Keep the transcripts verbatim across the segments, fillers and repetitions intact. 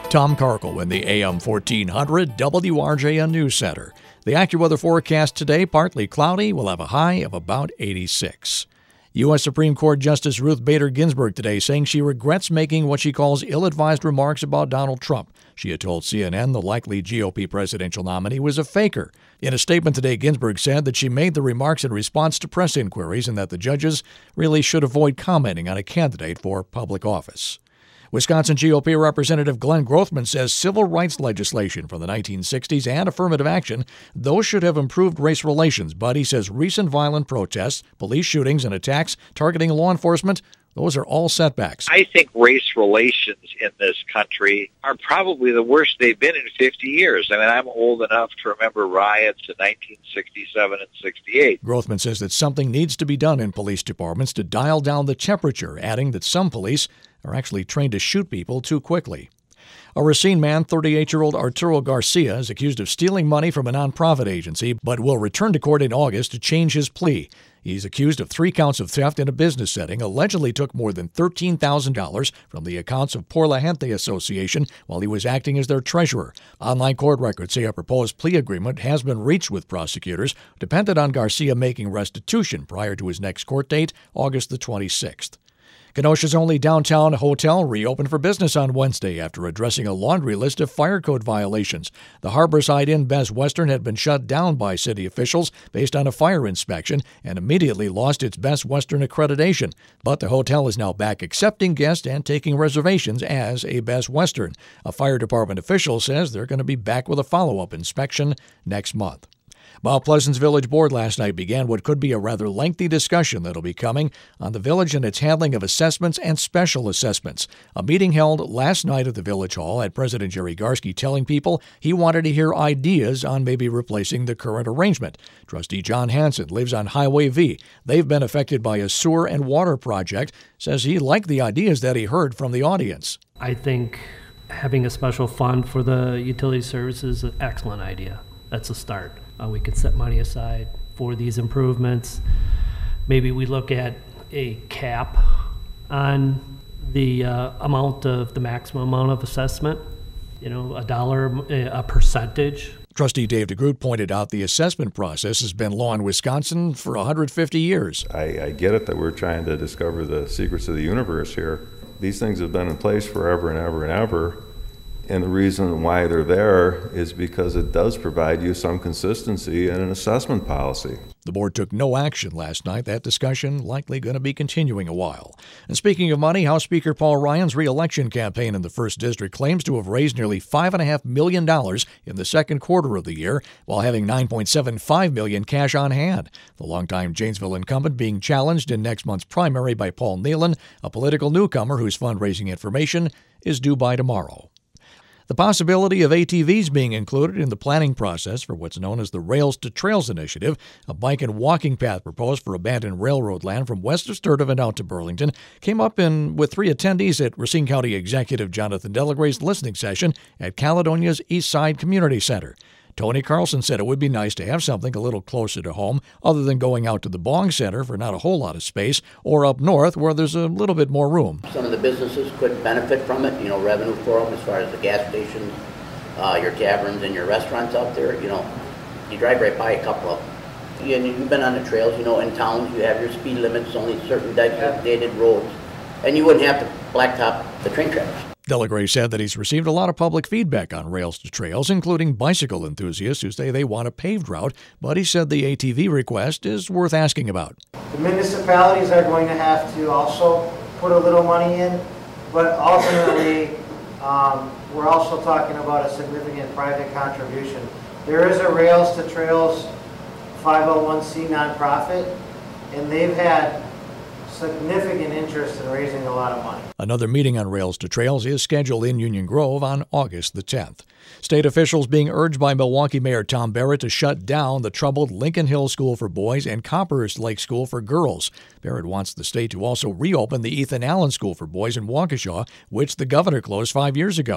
Tom Carkle in the A M fourteen hundred W R J N News Center. The AccuWeather forecast today, partly cloudy, will have a high of about eighty-six. U S Supreme Court Justice Ruth Bader Ginsburg today saying she regrets making what she calls ill-advised remarks about Donald Trump. She had told C N N the likely G O P presidential nominee was a faker. In a statement today, Ginsburg said that she made the remarks in response to press inquiries and that the judges really should avoid commenting on a candidate for public office. Wisconsin G O P Representative Glenn Grothman says civil rights legislation from the nineteen sixties and affirmative action, those should have improved race relations, but he says recent violent protests, police shootings, and attacks targeting law enforcement, those are all setbacks. I think race relations in this country are probably the worst they've been in fifty years. I mean, I'm old enough to remember riots in nineteen sixty-seven and sixty-eight. Grothman says that something needs to be done in police departments to dial down the temperature, adding that some police are actually trained to shoot people too quickly. A Racine man, thirty-eight-year-old Arturo Garcia, is accused of stealing money from a nonprofit agency, but will return to court in August to change his plea. He's accused of three counts of theft in a business setting, allegedly took more than thirteen thousand dollars from the accounts of Por La Gente Association while he was acting as their treasurer. Online court records say a proposed plea agreement has been reached with prosecutors, dependent on Garcia making restitution prior to his next court date, August the twenty-sixth. Kenosha's only downtown hotel reopened for business on Wednesday after addressing a laundry list of fire code violations. The Harborside Inn Best Western had been shut down by city officials based on a fire inspection and immediately lost its Best Western accreditation. But the hotel is now back accepting guests and taking reservations as a Best Western. A fire department official says they're going to be back with a follow-up inspection next month. Mount Pleasant's Village Board last night began what could be a rather lengthy discussion that'll be coming on the village and its handling of assessments and special assessments. A meeting held last night at the Village Hall had President Jerry Garski telling people he wanted to hear ideas on maybe replacing the current arrangement. Trustee John Hanson lives on Highway V. They've been affected by a sewer and water project, says he liked the ideas that he heard from the audience. I think having a special fund for the utility services is an excellent idea. That's a start. Uh, we could set money aside for these improvements. Maybe we look at a cap on the uh, amount of the maximum amount of assessment, you know, a dollar, a percentage. Trustee Dave DeGroot pointed out the assessment process has been law in Wisconsin for one hundred fifty years. I, I get it that we're trying to discover the secrets of the universe here. These things have been in place forever and ever and ever. And the reason why they're there is because it does provide you some consistency in an assessment policy. The board took no action last night. That discussion likely going to be continuing a while. And speaking of money, House Speaker Paul Ryan's re-election campaign in the first District claims to have raised nearly five point five million dollars in the second quarter of the year, while having nine point seven five million dollars cash on hand. The longtime Janesville incumbent being challenged in next month's primary by Paul Nealon, a political newcomer whose fundraising information is due by tomorrow. The possibility of A T Vs being included in the planning process for what's known as the Rails to Trails Initiative, a bike and walking path proposed for abandoned railroad land from west of Sturtevant out to Burlington, came up in with three attendees at Racine County Executive Jonathan Delagray's listening session at Caledonia's East Side Community Center. Tony Carlson said it would be nice to have something a little closer to home other than going out to the Bong Center for not a whole lot of space or up north where there's a little bit more room. Some of the businesses could benefit from it, you know, revenue for them as far as the gas stations, uh, your taverns and your restaurants out there. You know, you drive right by a couple of them. You, you've been on the trails, you know, in towns you have your speed limits, only certain designated roads, and you wouldn't have to blacktop the train tracks. Delagray said that he's received a lot of public feedback on Rails to Trails, including bicycle enthusiasts who say they want a paved route, but he said the A T V request is worth asking about. The municipalities are going to have to also put a little money in, but ultimately um, we're also talking about a significant private contribution. There is a Rails to Trails five oh one c nonprofit, and they've had significant interest in raising a lot of money. Another meeting on Rails to Trails is scheduled in Union Grove on August the tenth. State officials being urged by Milwaukee Mayor Tom Barrett to shut down the troubled Lincoln Hill School for Boys and Copperhurst Lake School for Girls. Barrett wants the state to also reopen the Ethan Allen School for Boys in Waukesha, which the governor closed five years ago.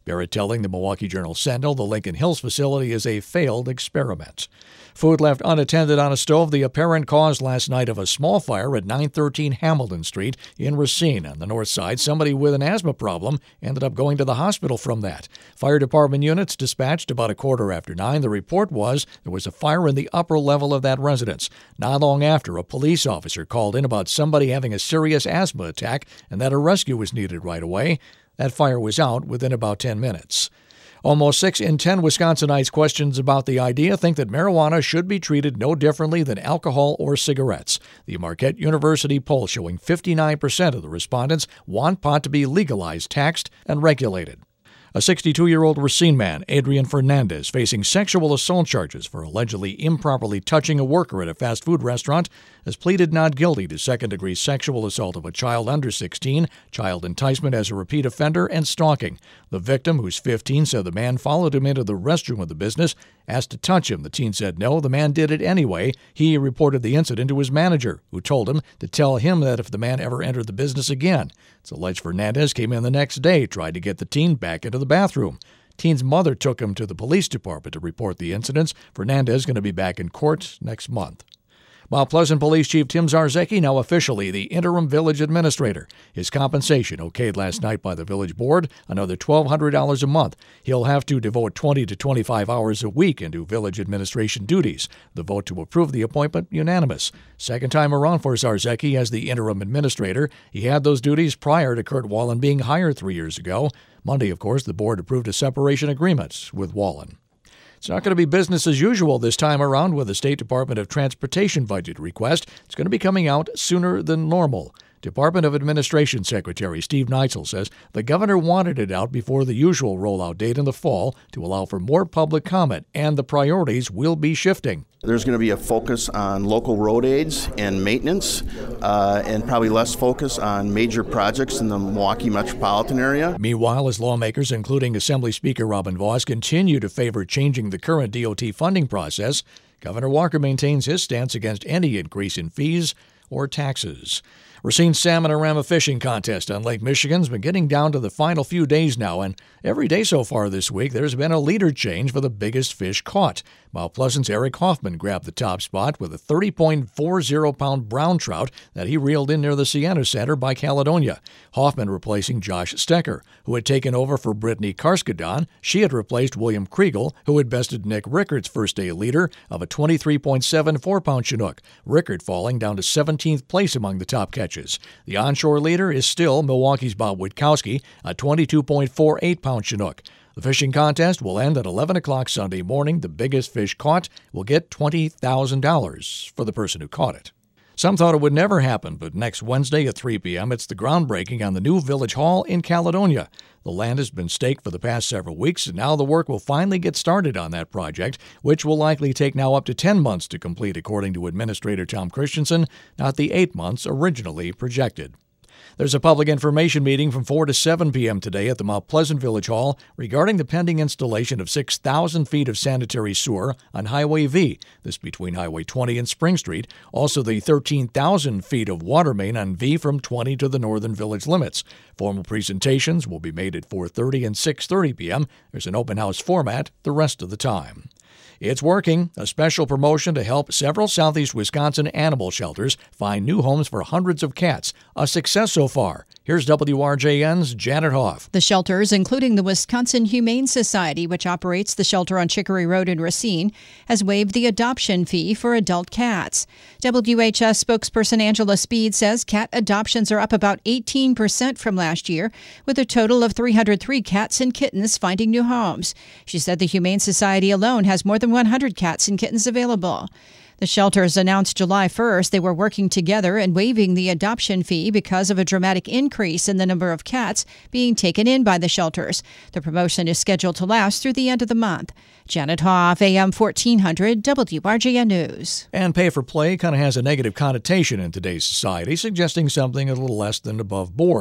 Barrett telling the Milwaukee Journal-Sentinel the Lincoln Hills facility is a failed experiment. Food left unattended on a stove, the apparent cause last night of a small fire at nine thirteen Hamilton Street in Racine. On the north side, somebody with an asthma problem ended up going to the hospital from that. Fire department units dispatched about a quarter after nine. The report was there was a fire in the upper level of that residence. Not long after, a police officer called in about somebody having a serious asthma attack and that a rescue was needed right away. That fire was out within about ten minutes. Almost six in ten Wisconsinites questioned about the idea think that marijuana should be treated no differently than alcohol or cigarettes. The Marquette University poll showing fifty-nine percent of the respondents want pot to be legalized, taxed, and regulated. A sixty-two-year-old Racine man, Adrian Fernandez, facing sexual assault charges for allegedly improperly touching a worker at a fast food restaurant, has pleaded not guilty to second-degree sexual assault of a child under sixteen, child enticement as a repeat offender, and stalking. The victim, who's fifteen, said the man followed him into the restroom of the business, asked to touch him. The teen said no. The man did it anyway. He reported the incident to his manager, who told him to tell him that if the man ever entered the business again. It's alleged Fernandez came in the next day, tried to get the teen back into the bathroom. Teen's mother took him to the police department to report the incidents. Fernandez is going to be back in court next month. Mount Pleasant Police Chief Tim Zarzecki, now officially the interim village administrator. His compensation okayed last night by the village board, another twelve hundred dollars a month. He'll have to devote twenty to twenty-five hours a week into village administration duties. The vote to approve the appointment unanimous. Second time around for Zarzecki as the interim administrator. He had those duties prior to Kurt Wallen being hired three years ago. Monday, of course, the board approved a separation agreement with Wallen. It's not going to be business as usual this time around with the State Department of Transportation budget request. It's going to be coming out sooner than normal. Department of Administration Secretary Steve Neitzel says the governor wanted it out before the usual rollout date in the fall to allow for more public comment, and the priorities will be shifting. There's going to be a focus on local road aids and maintenance, uh, and probably less focus on major projects in the Milwaukee metropolitan area. Meanwhile, as lawmakers, including Assembly Speaker Robin Vos, continue to favor changing the current D O T funding process, Governor Walker maintains his stance against any increase in fees or taxes. Racine Salmon and Rama Fishing Contest on Lake Michigan's been getting down to the final few days now, and every day so far this week there's been a leader change for the biggest fish caught. Mount Pleasant's Eric Hoffman grabbed the top spot with a thirty point four zero pound brown trout that he reeled in near the Sienna Center by Caledonia. Hoffman replacing Josh Stecker, who had taken over for Brittany Karskadon. She had replaced William Kriegel, who had bested Nick Rickart's first day leader of a twenty-three point seven four pound Chinook. Rickard falling down to seventeenth place among the top catches. The onshore leader is still Milwaukee's Bob Witkowski, a twenty-two point four eight pound Chinook. The fishing contest will end at eleven o'clock Sunday morning. The biggest fish caught will get twenty thousand dollars for the person who caught it. Some thought it would never happen, but next Wednesday at three p.m. it's the groundbreaking on the new Village Hall in Caledonia. The land has been staked for the past several weeks, and now the work will finally get started on that project, which will likely take now up to ten months to complete, according to Administrator Tom Christensen, not the eight months originally projected. There's a public information meeting from four to seven p.m. today at the Mount Pleasant Village Hall regarding the pending installation of six thousand feet of sanitary sewer on Highway V, this between Highway twenty and Spring Street, also the thirteen thousand feet of water main on V from twenty to the northern village limits. Formal presentations will be made at four thirty and six thirty p.m. There's an open house format the rest of the time. It's working. A special promotion to help several southeast Wisconsin animal shelters find new homes for hundreds of cats. A success so far. Here's W R J N's Janet Hoff. The shelters, including the Wisconsin Humane Society, which operates the shelter on Chicory Road in Racine, has waived the adoption fee for adult cats. W H S spokesperson Angela Speed says cat adoptions are up about eighteen percent from last year, with a total of three hundred three cats and kittens finding new homes. She said the Humane Society alone has more than one hundred cats and kittens available. The shelters announced July first they were working together and waiving the adoption fee because of a dramatic increase in the number of cats being taken in by the shelters. The promotion is scheduled to last through the end of the month. Janet Hoff, A M fourteen hundred, W R J N News. And pay for play kind of has a negative connotation in today's society, suggesting something a little less than above board.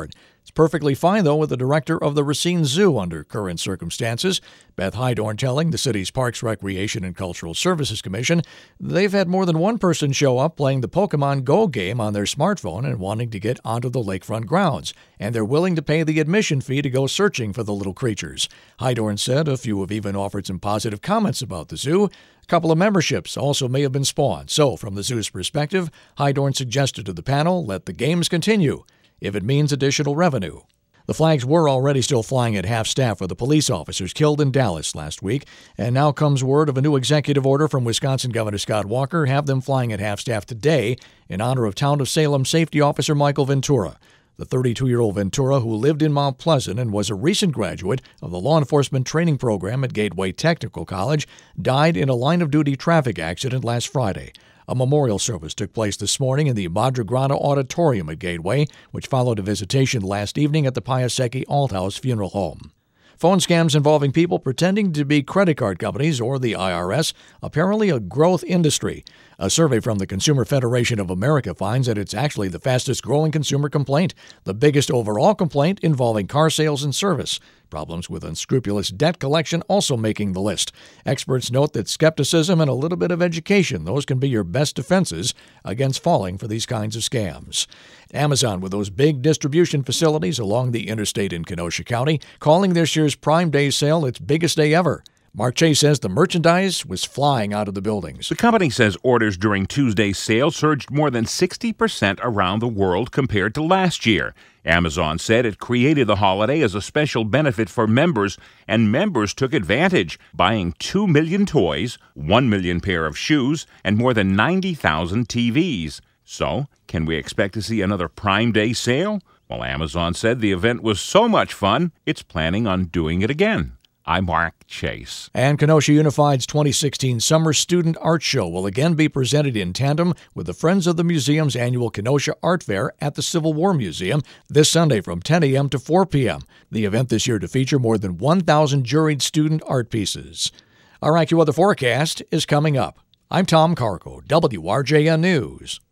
It's perfectly fine, though, with the director of the Racine Zoo under current circumstances, Beth Hydorn, telling the city's Parks, Recreation, and Cultural Services Commission they've had more than one person show up playing the Pokemon Go game on their smartphone and wanting to get onto the lakefront grounds, and they're willing to pay the admission fee to go searching for the little creatures. Hydorn said a few have even offered some positive comments about the zoo. A couple of memberships also may have been spawned. So, from the zoo's perspective, Hydorn suggested to the panel let the games continue if it means additional revenue. The flags were already still flying at half-staff for the police officers killed in Dallas last week, and now comes word of a new executive order from Wisconsin Governor Scott Walker have them flying at half-staff today in honor of Town of Salem safety officer Michael Ventura. The thirty-two-year-old Ventura, who lived in Mount Pleasant and was a recent graduate of the law enforcement training program at Gateway Technical College, died in a line-of-duty traffic accident last Friday. A memorial service took place this morning in the Madragrana Auditorium at Gateway, which followed a visitation last evening at the Piasecki Althouse Funeral Home. Phone scams involving people pretending to be credit card companies or the I R S, apparently a growth industry. A survey from the Consumer Federation of America finds that it's actually the fastest-growing consumer complaint, the biggest overall complaint involving car sales and service. Problems with unscrupulous debt collection also making the list. Experts note that skepticism and a little bit of education, those can be your best defenses against falling for these kinds of scams. Amazon, with those big distribution facilities along the interstate in Kenosha County, calling this year's Prime Day sale its biggest day ever. Mark Chase says the merchandise was flying out of the buildings. The company says orders during Tuesday's sale surged more than sixty percent around the world compared to last year. Amazon said it created the holiday as a special benefit for members, and members took advantage, buying two million toys, one million pair of shoes, and more than ninety thousand T Vs. So, can we expect to see another Prime Day sale? Well, Amazon said the event was so much fun, it's planning on doing it again. I'm Mark Chase. And Kenosha Unified's twenty sixteen Summer Student Art Show will again be presented in tandem with the Friends of the Museum's annual Kenosha Art Fair at the Civil War Museum this Sunday from ten a.m. to four p.m. The event this year to feature more than one thousand juried student art pieces. Our AccuWeather forecast is coming up. I'm Tom Carco, W R J N News.